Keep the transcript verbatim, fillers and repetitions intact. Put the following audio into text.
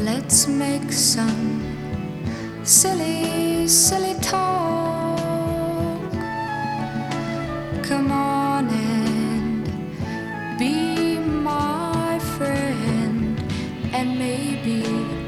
Let's make some silly, silly talk. Come on and be my friend, and maybe